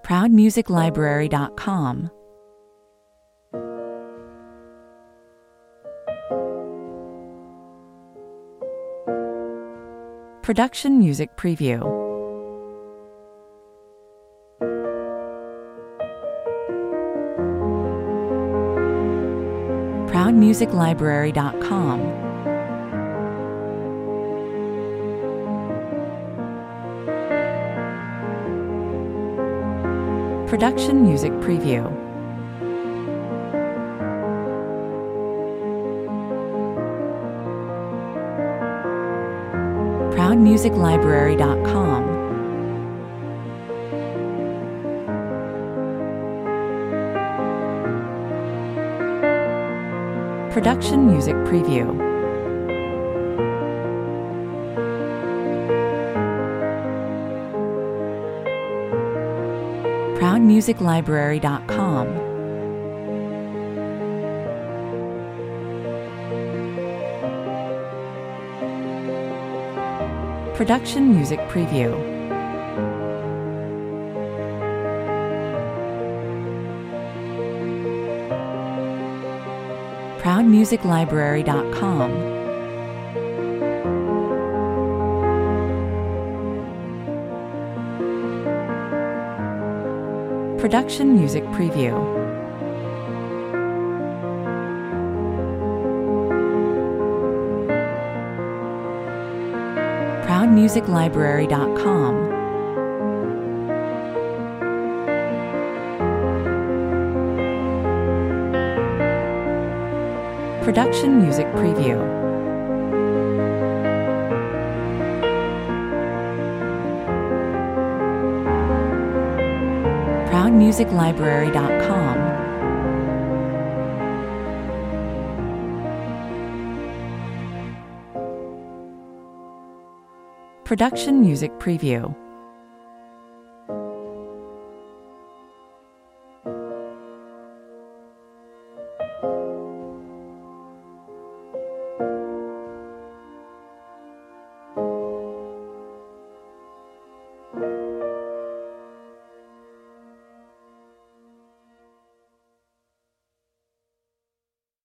ProudMusicLibrary.com. Production Music Preview. ProudMusicLibrary.com. Production Music Preview. ProudMusicLibrary.com. Production Music Preview. ProudMusicLibrary.com. Production Music Preview. ProudMusicLibrary.com. Production Music Preview. ProudMusicLibrary.com. Production Music Preview. ProudMusicLibrary.com. Production Music Preview.